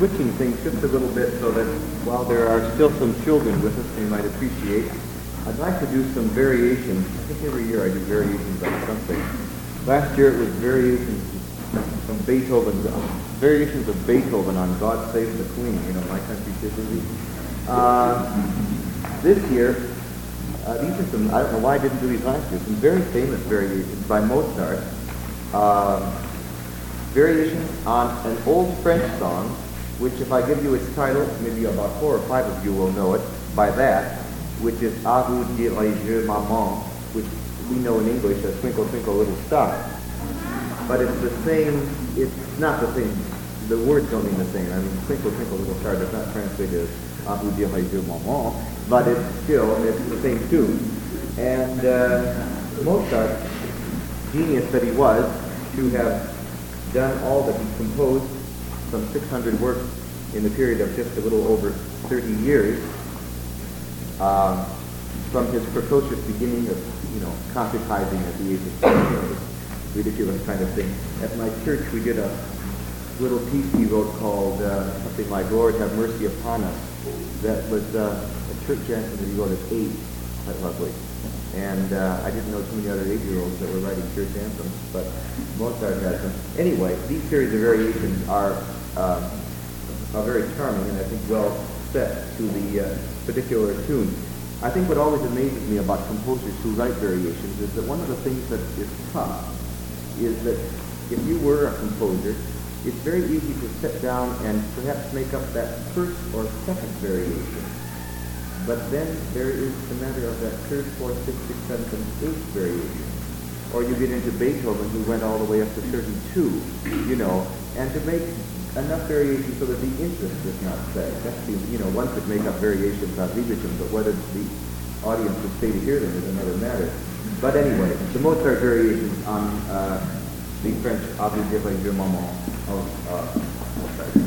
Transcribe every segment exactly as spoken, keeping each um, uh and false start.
switching things just a little bit so that while there are still some children with us they might appreciate, I'd like to do some variations. I think every year I do variations on something. Last year it was variations from Beethoven, variations of Beethoven on God Save the Queen, you know, My Country Tis Thee. Uh, this year, uh, these are some, I don't know why I didn't do these last year, some very famous variations by Mozart. Uh, variations on an old French song, which if I give you its title, maybe about four or five of you will know it by that, which is À vous dirai-je maman, which we know in English as Twinkle Twinkle Little Star. But it's the same, it's not the same, the words don't mean the same. I mean, Twinkle Twinkle Little Star does not translate as À vous dirai-je maman, but it's still, it's the same tune. And uh, Mozart, genius that he was, to have done all that he composed, some six hundred works in the period of just a little over thirty years, uh, from his precocious beginning of, you know, concretizing at the age of fourteen, ridiculous kind of thing. At my church, we did a little piece he wrote called uh, something like "Lord, Have Mercy Upon Us." That was uh, a church anthem that he wrote at eight, quite lovely. And uh, I didn't know too many other eight-year-olds that were writing church anthems, but Mozart has them. Anyway, these series of variations are, uh, are very charming and I think well set to the uh, particular tune. I think what always amazes me about composers who write variations is that one of the things that is tough is that if you were a composer, it's very easy to sit down and perhaps make up that first or second variation. But then there is the matter of that third, fourth, fifth, sixth, seventh, and eighth variation. Or you get into Beethoven, who went all the way up to thirty-two, you know, and to make enough variations so that the interest is not set. That's the, you know, one could make up variations on Liebeschian, but whether the audience would stay to hear them is another matter. But anyway, the Mozart variations on uh, the French À vous dirai-je maman of uh, Mozart.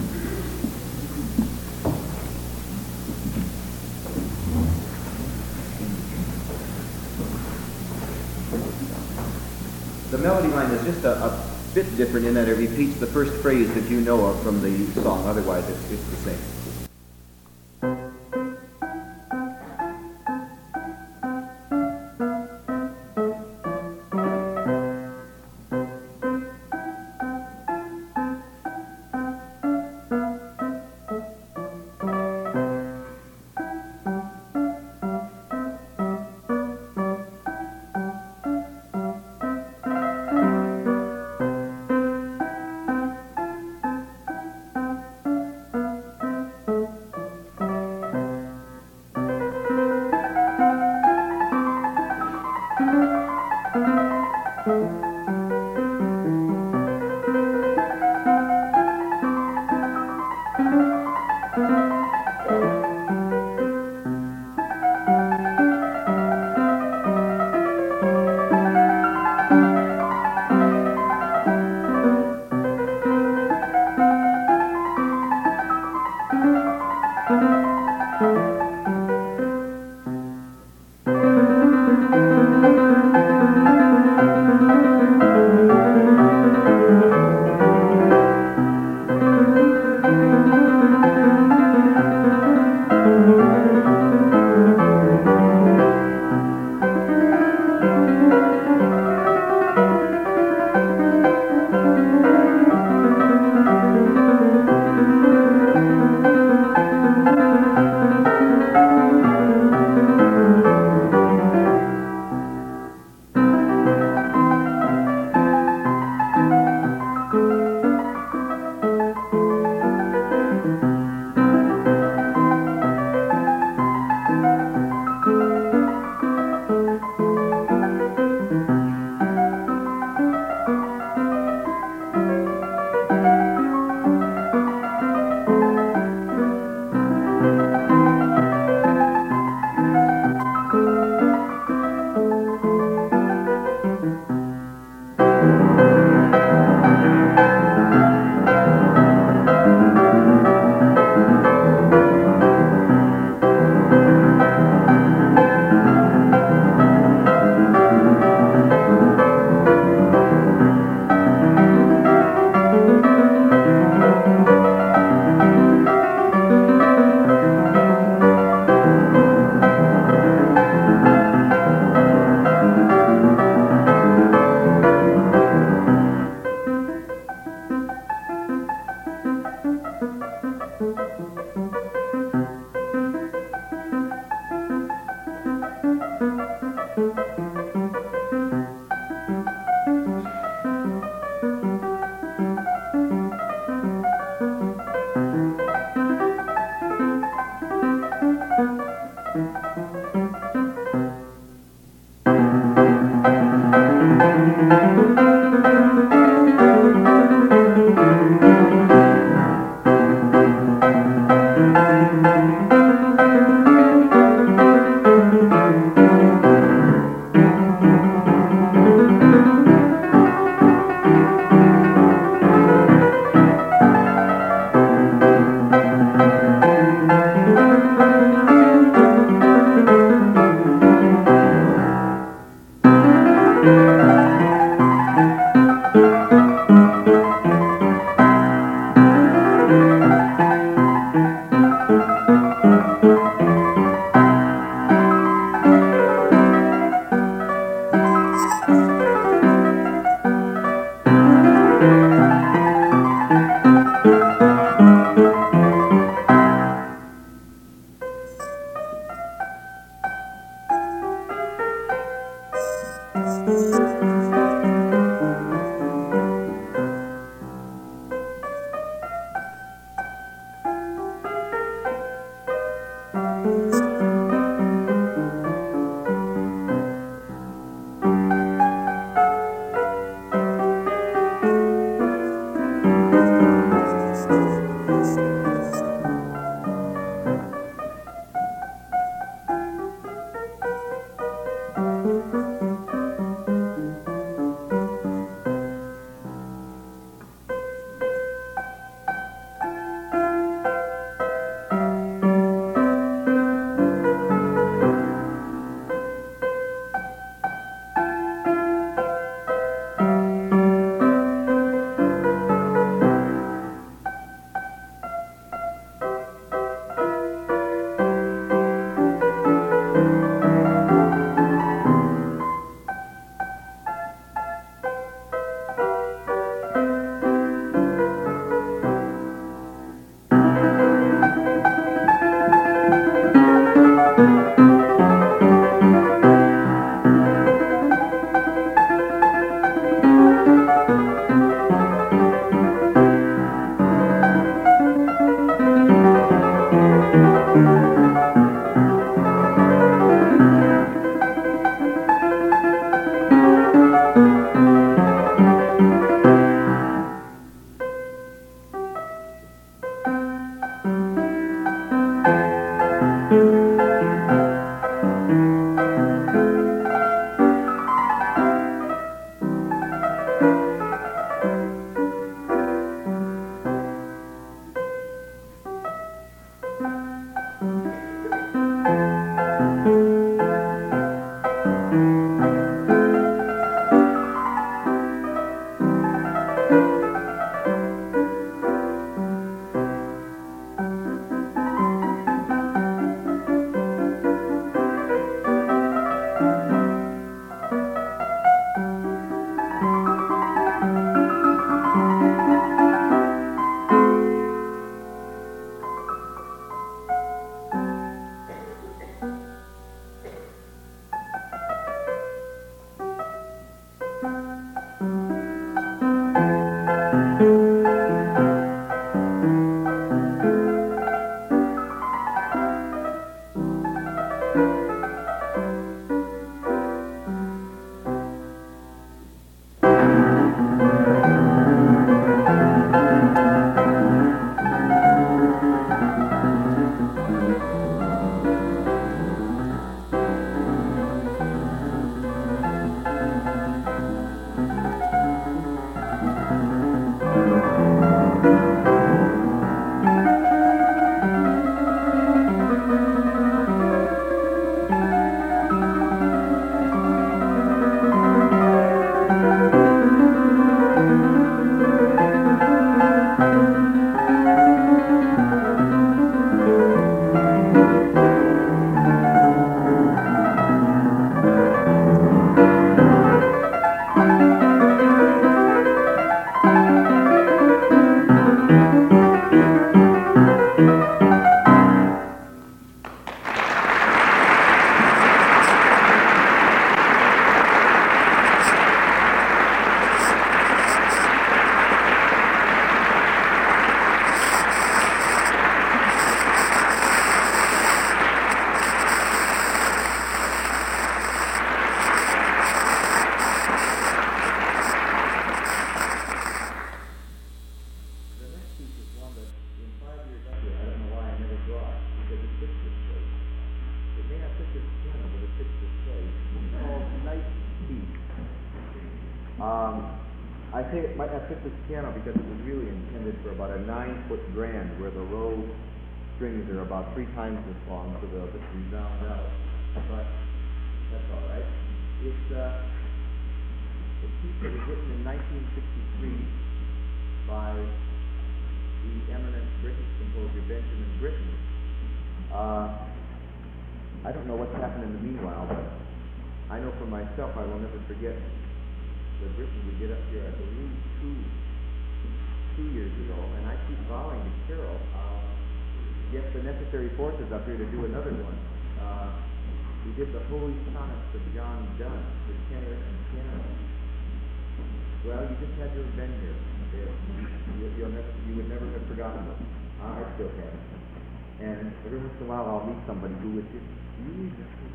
The melody line is just a, a bit different in that it repeats the first phrase that you know of from the song. Otherwise, it's, it's the same. I say it might have fit this piano because it was really intended for about a nine-foot grand, where the low strings are about three times this long, so they'll just resound out. But that's all right. It's uh, a piece that was written in nineteen sixty-three by the eminent British composer Benjamin Britten. Uh, I don't know what's happened in the meanwhile, but I know for myself I will never forget that Britten would get up here, I believe, two, two years ago, and I keep vowing to Carol, uh, get the necessary forces up here to do another one. Uh, we did the Holy Sonnets of John Donne, the tenor and piano. Well, you just had to have been here. You, you'll never, you would never have forgotten them. Uh, I still have. And every once in a while I'll meet somebody who would just, you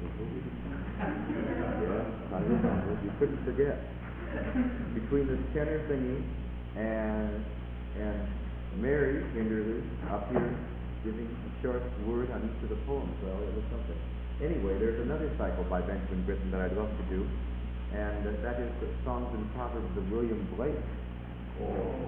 yeah, I remember. You couldn't forget. Between the tenor singing and and Mary Hinderley up here giving a short word on each of the poems, well, it was something. Anyway, there's another cycle by Benjamin Britten that I'd love to do, and uh, that is the Songs and Proverbs of William Blake. Oh.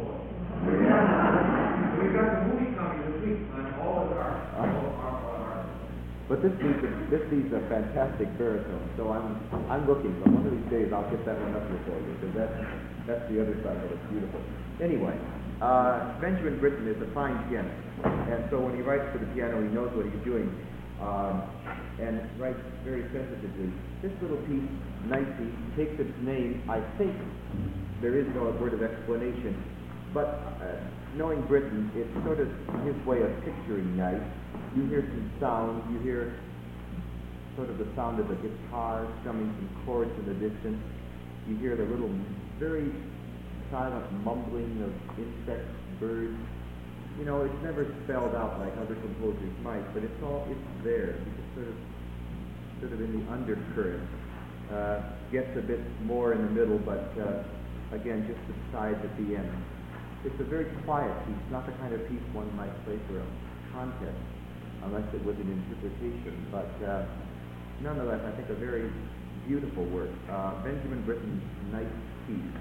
Yeah. We've got the movie coming this week on all of our, all of our, all of our. But this needs a, this needs a fantastic baritone, so I'm I'm looking. But one of these days I'll get that one up here for you, because that's that's the other side of it. It's beautiful. Anyway, uh, Benjamin Britten is a fine pianist, and so when he writes for the piano, he knows what he's doing, um, and writes very sensitively. This little piece, Nicey, takes its name. I think there is no word of explanation, but uh, knowing Britten, it's sort of his way of picturing night. You hear some sounds, you hear sort of the sound of a guitar strumming some chords in the distance. You hear the little, very silent mumbling of insects, birds. You know, it's never spelled out like other composers might, but it's all, it's there. You just sort of, sort of in the undercurrent. Uh, gets a bit more in the middle, but uh, again, just subsides at the end. It's a very quiet piece, not the kind of piece one might play for a contest, unless it was an interpretation, but uh, nonetheless, I think a very beautiful work. Uh, Benjamin Britten's Night Piece.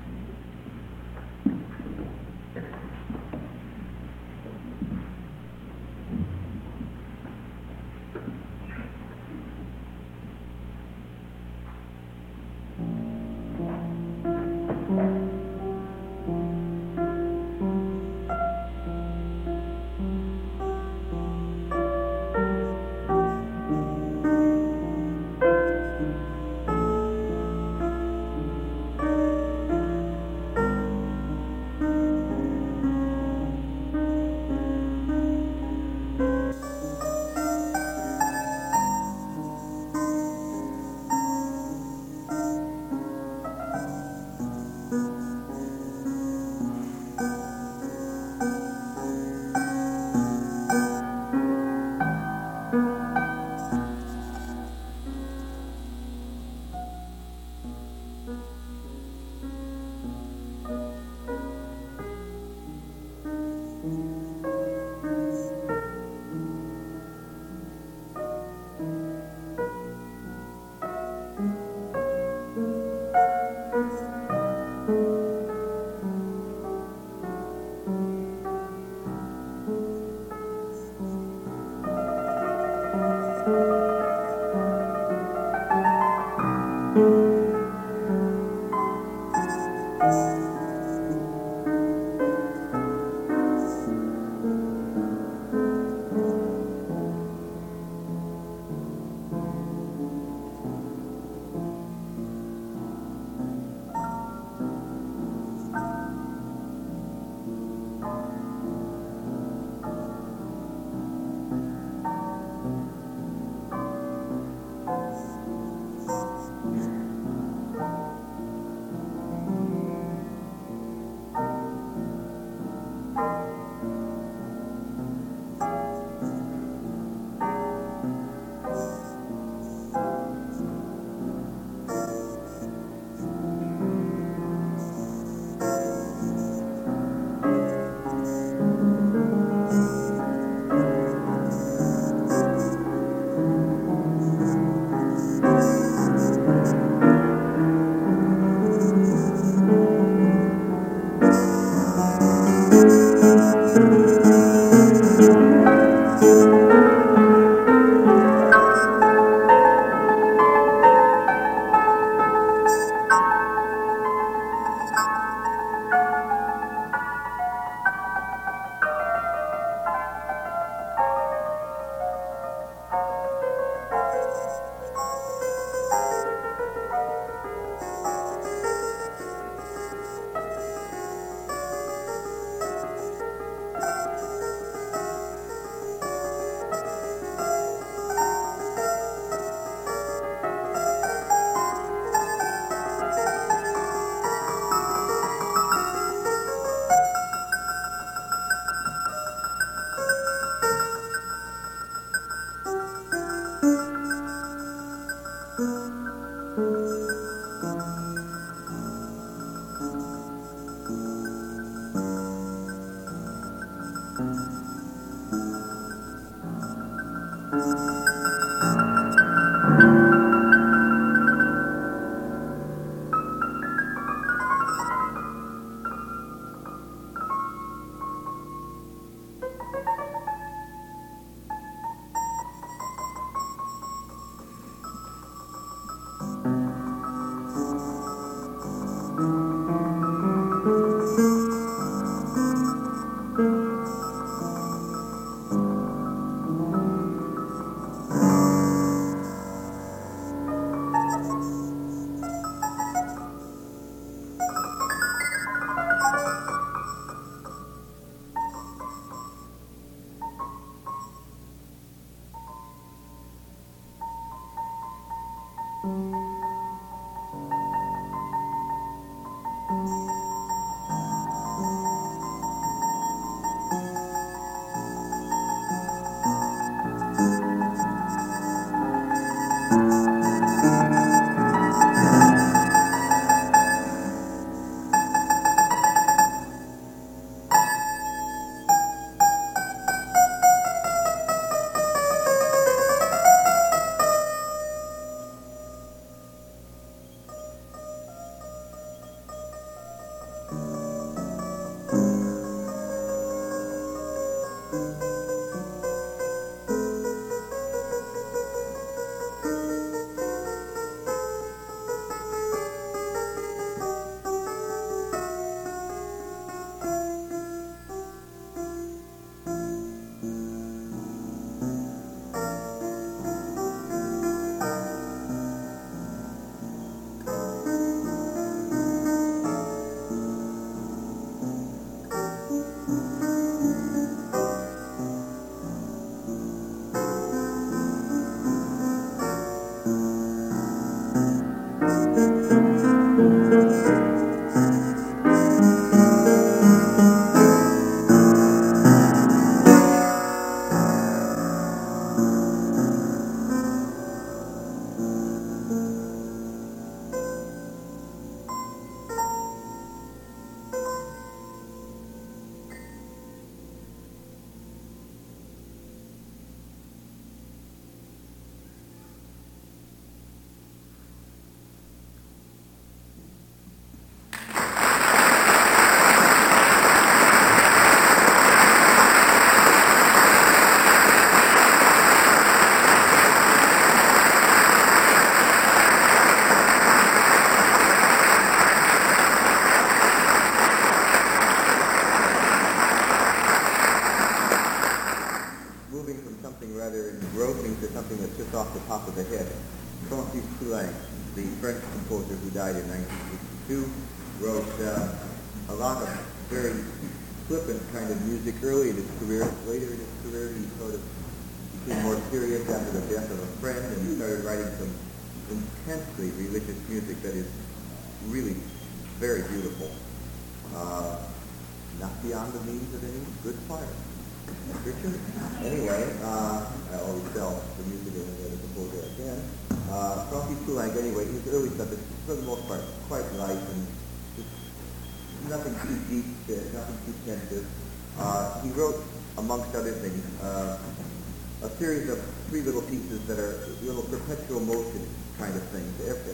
rather engrossing to something that's just off the top of the head. Francis Poulenc, the French composer who died in nineteen sixty-two, wrote uh, a lot of very flippant kind of music early in his career. Later in his career, he sort of became more serious after the death of a friend, and he started writing some intensely religious music that is really very beautiful. Uh, not beyond the means of any good choir. Richard? Anyway, uh, I always tell the music in the composer again. Uh, Francis Poulenc, anyway, his early stuff is, for the most part, quite light and just nothing too deep, uh, nothing too pensive. Uh, he wrote, amongst other things, uh, a series of three little pieces that are little perpetual motion kind of things.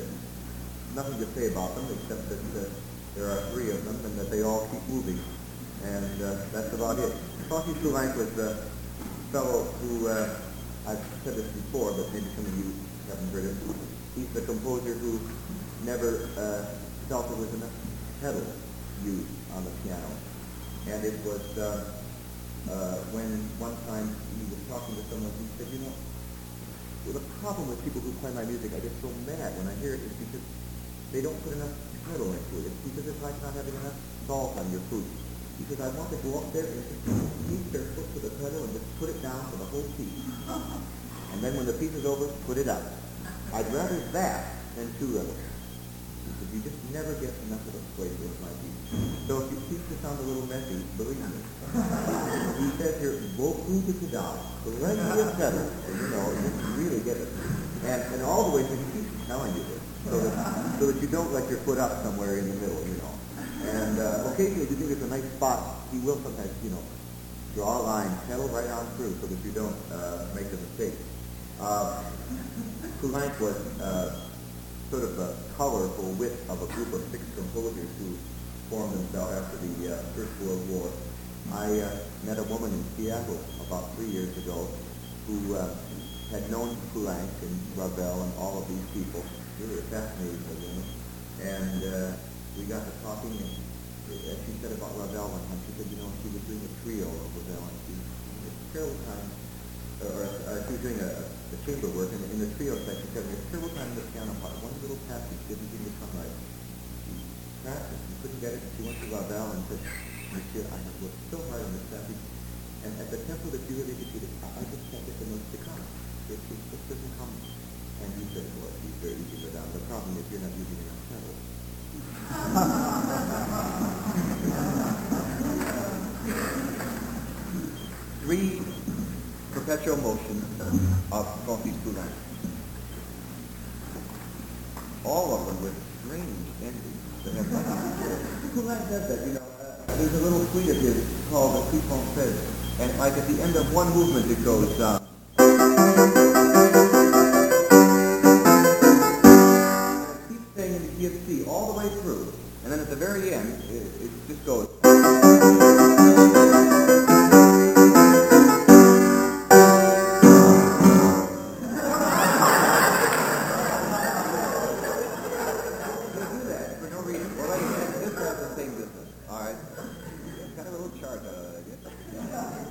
Nothing to say about them except that uh, there are three of them and that they all keep moving. And uh, that's about it. Francis Poulenc was a fellow who, uh, I've said this before, but maybe some of you haven't heard it. He's the composer who never uh, felt there was enough pedal used on the piano. And it was uh, uh, when one time he was talking to someone, he said, you know, well, the problem with people who play my music, I get so mad when I hear it, is because they don't put enough pedal into it. It's because it's like not having enough salt on your food. Because I want to go up there and just keep their foot to the pedal and just put it down for the whole piece. And then when the piece is over, put it out. I'd rather that than too little. Because you just never get enough of a flavor with my piece. So if your piece to sound a little messy, believe me. He says here, beaucoup de pedal, plenty of pedal. So, you know, you really get it. And, and all the way through, he keeps telling you this. So that, so that you don't let your foot up somewhere in the middle, you know. And uh, occasionally, if you think it's a nice spot, he will sometimes, you know, draw a line, pedal right on through so that you don't uh, make a mistake. Uh, Poulenc was uh, sort of a colorful wit of a group of six composers who formed themselves after the uh, First World War. I uh, met a woman in Seattle about three years ago who uh, had known Poulenc and Ravel and all of these people. Really a fascinating woman. And uh, we got to talking, and as she said about Ravel one time, she said, you know, she was doing a trio of Ravel, and she had a terrible time, or uh, she was doing a, a chamber work, and in the trio section, she said, a terrible time in the piano part. One little passage didn't seem to come right. She practiced and couldn't get it, and she went to Ravel and said, Monsieur, I have worked so hard on this passage, and at the tempo that you really indicated, I, I just can't get the notes to come. It, it just doesn't come. And he said, well, it's very easy to go down. The problem is you're not using enough pedal. Three perpetual motions of Francis Poulenc. All of them with strange endings that have nothing. Poulenc says that, you know, uh, there's a little suite of his called the Suite Française, and like at the end of one movement it goes, uh, C all the way through, and then at the very end, it, it just goes. You do that for no reason. Well, anyway, this has the same business. All right, kind of a little chart, uh, I guess.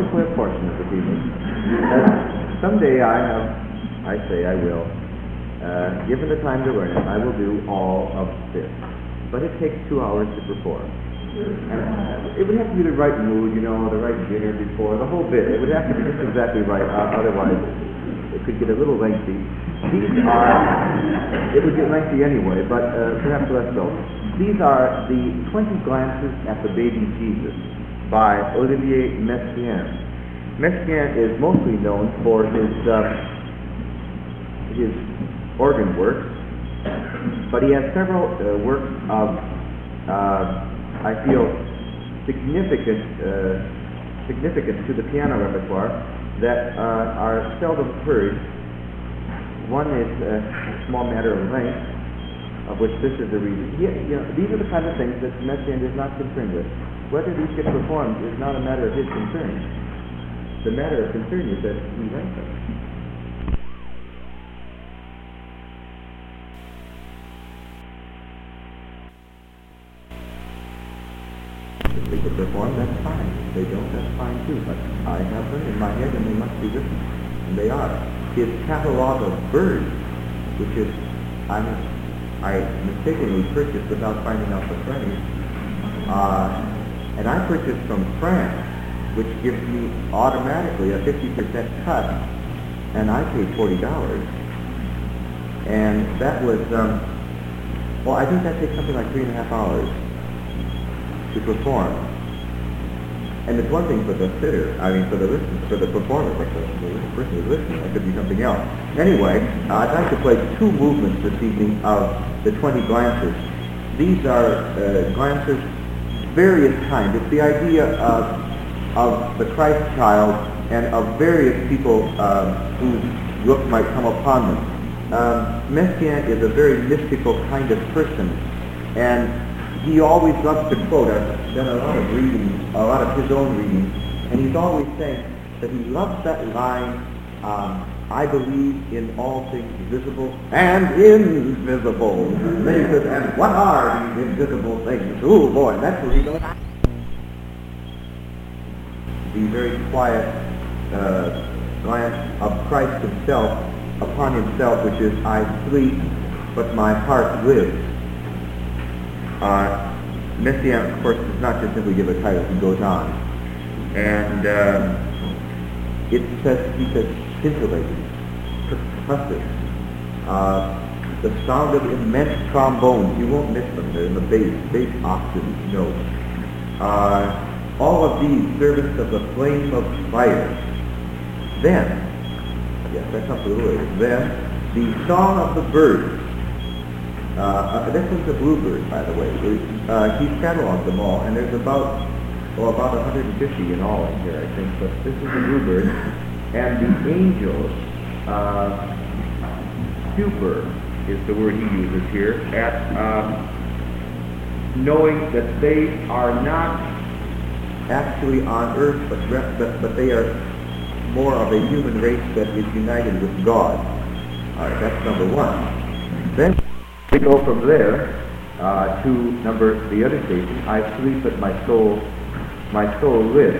play a portion of this evening. Uh, someday I have, I say I will, uh, given the time to learn it, I will do all of this. But it takes two hours to perform. And it would have to be the right mood, you know, the right dinner before, the whole bit. It would have to be just exactly right, uh, otherwise it could get a little lengthy. These are, it would get lengthy anyway, but uh, perhaps less so. These are the twenty Glances at the Baby Jesus by Olivier Messiaen. Messiaen is mostly known for his uh, his organ work, but he has several uh, works of, uh, I feel, significant uh, significance to the piano repertoire that uh, are seldom heard. One is a small matter of length, of which this is the reason. He, you know, these are the kind of things that Messiaen is not concerned with. Whether these get performed is not a matter of his concern. The matter of concern is that he writes them. If they get performed, that's fine. If they don't, that's fine too. But I have them in my head and they must be written. And they are. His catalogue of birds, which is, I'm I mistakenly purchased without finding out the price. Uh, and I purchased from France, which gives me automatically a fifty percent cut, and I paid forty dollars. And that was, um, well, I think that takes something like three and a half hours to perform. And it's one thing for the sitter, I mean for the listener, for the performer, but the, the person who's listening, that could be something else. Anyway, uh, I'd like to play two movements this evening of the twenty Glances. These are uh, glances, various kinds. It's the idea of, of the Christ child and of various people uh, whose look might come upon them. Um, Messiaen is a very mystical kind of person, and he always loves to quote. I've done a lot of reading, a lot of his own reading, and he's always saying that he loves that line, um, I believe in all things visible and invisible. And then he says, and what are these invisible things? Oh boy, that's where he goes. The very quiet uh, glance of Christ himself upon himself, which is, I sleep, but my heart lives. Uh, Messiaen, of course, does not just simply give a title, he goes on. And uh, it says, he says, scintillating, percussive, uh, the sound of immense trombones, you won't miss them, they're in the bass, bass octave notes. Uh, all of these service of the flame of fire. Then, yes, that comes a little later, then the song of the birds. Uh, uh, this is the bluebird, by the way. Uh, he's cataloged them all, and there's about, well, about one hundred fifty in all in here, I think. But this is the bluebird, and the angels. Uh, stupor is the word he uses here, at um, knowing that they are not actually on earth, but, but but they are more of a human race that is united with God. All right, that's number one. Then we go from there uh, to number the other station. I sleep, but my soul, my soul lives.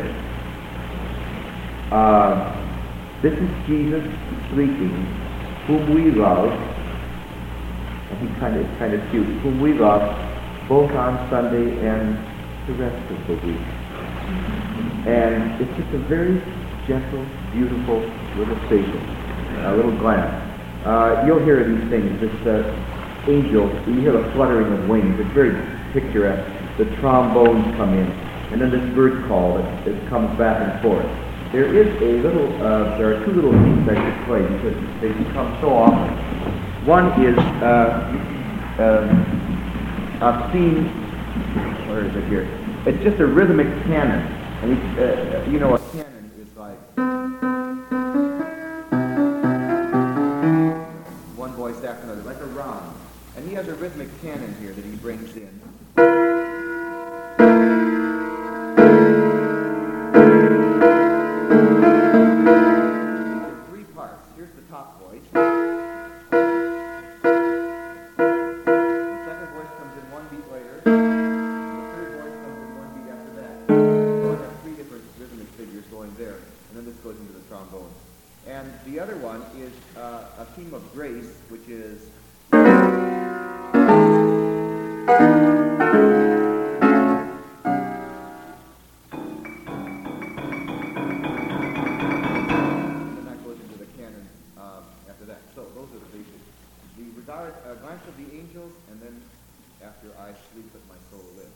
Uh, this is Jesus sleeping, whom we love, and he kind of kind of cute. Whom we love, both on Sunday and the rest of the week. And it's just a very gentle, beautiful little station, a little glance. Uh, you'll hear these things. This uh, angel, you hear the fluttering of wings. It's very picturesque. The trombones come in, and then this bird call that, that comes back and forth. There is a little, uh, there are two little things I should play because they come so often. One is uh, uh, a scene, where is it here? It's just a rhythmic canon. And it's, uh, you know, a canon is like one voice after another, like a round. And he has a rhythmic canon here that he brings in. Three parts. Here's the top voice. The second voice comes in one beat later. The third voice comes in one beat after that. So I have three different rhythmic figures going there. goes into the trombone. And the other one is uh, a theme of grace, which is the regard, uh, glance of the angels, and then after I sleep that my soul lives.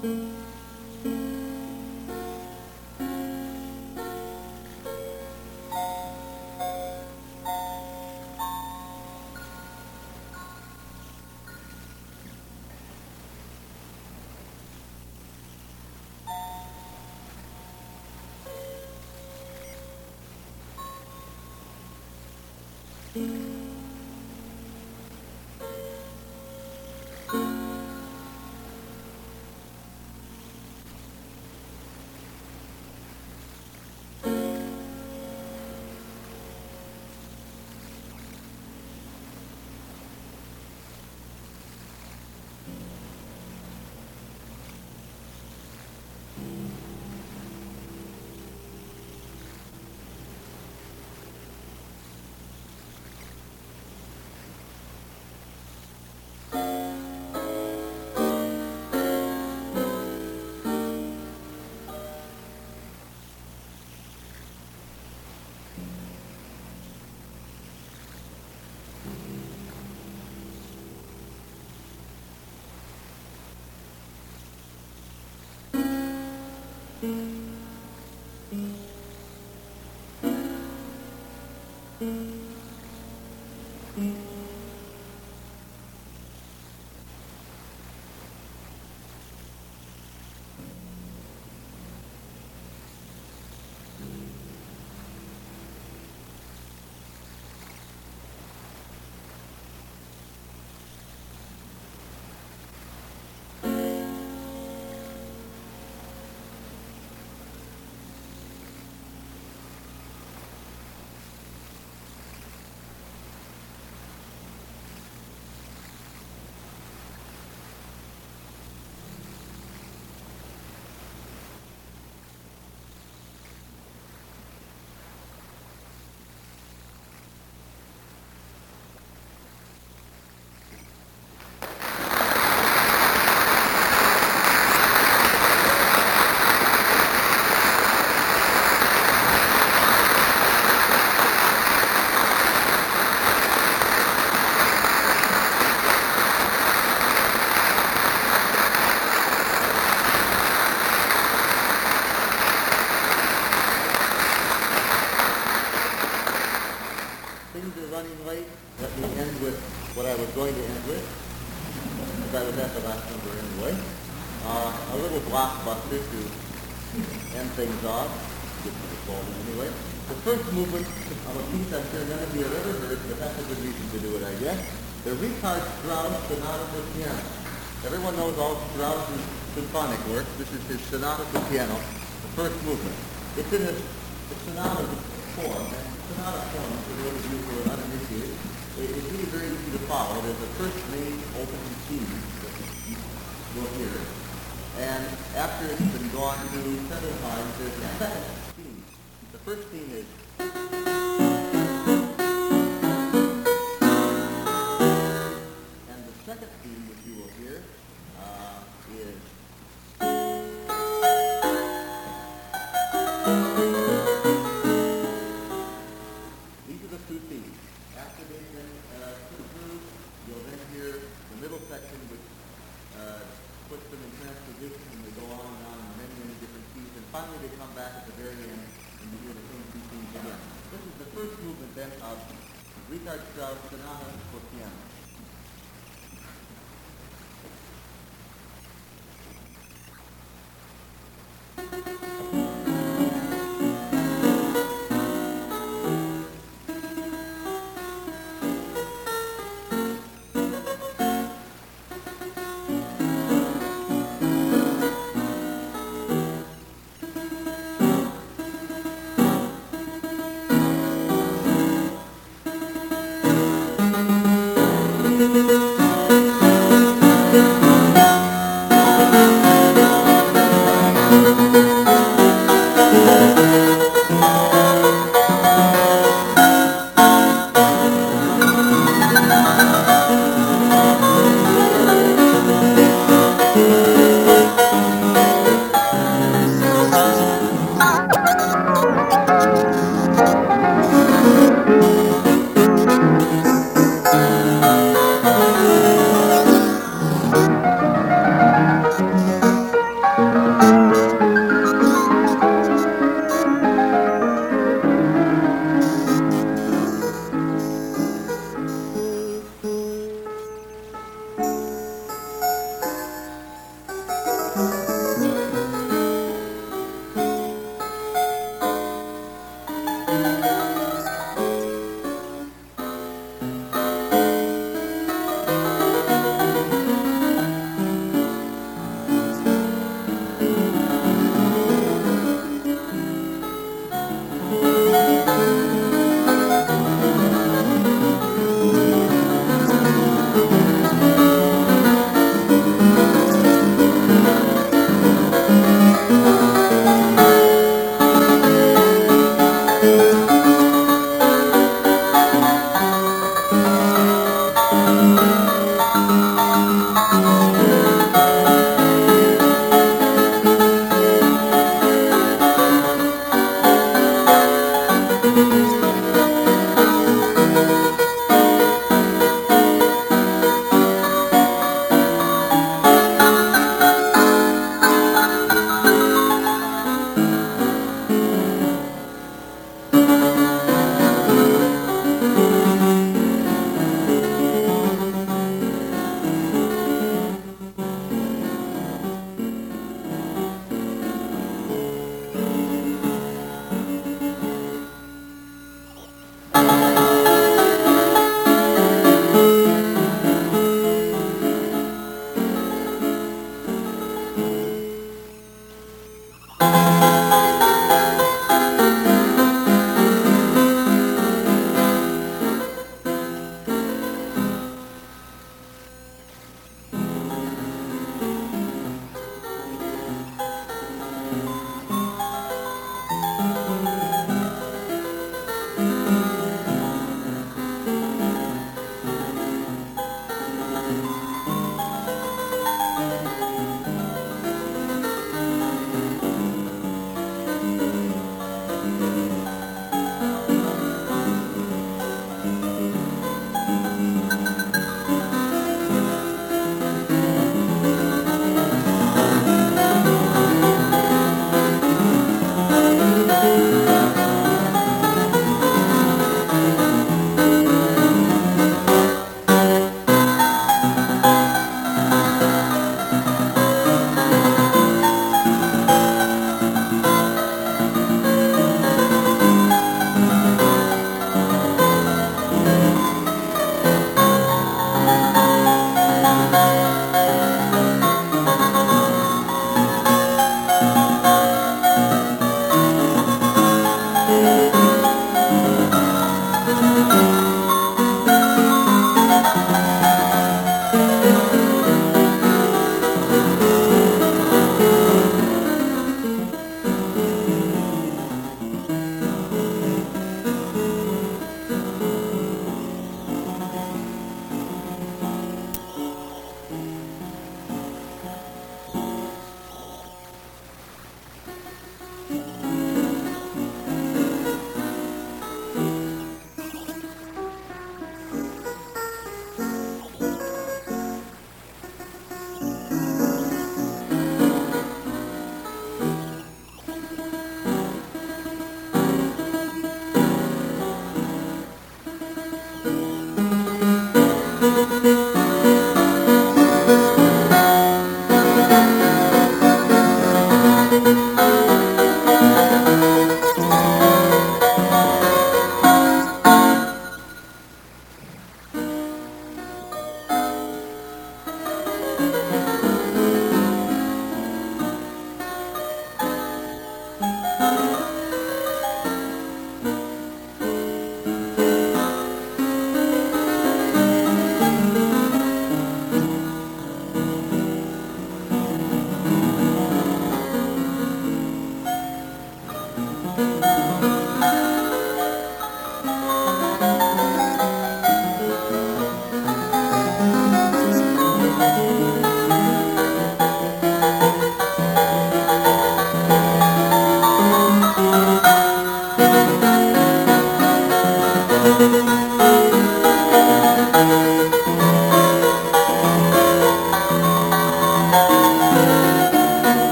Things are running late. Let me end with what I was going to end with, because I was at the last number anyway. Uh, a little blockbuster to end things off, get to the song anyway. The first movement of a piece I'm sure none of you have ever heard, but that's a good reason to do it, I guess. The Richard Strauss Sonata for Piano. Everyone knows all Strauss's symphonic works. This is his Sonata for Piano, the first movement. It's in the, the sonata form, and sonata form, for those of you who are uninitiated, it, it's really very easy to follow. There's a first main opening theme that you'll hear, and after it's been gone through several times, there's a second theme. The first theme is and the second theme that you will hear uh, is these are the two themes. After they've been uh, put through, you'll then hear the middle section, which uh, puts them in transposition, and they go on and on in many, many different keys, and finally they come back at the very end, and you hear the same two themes again. This is the first movement then of Richard Strauss Sonata for Piano. Thank you.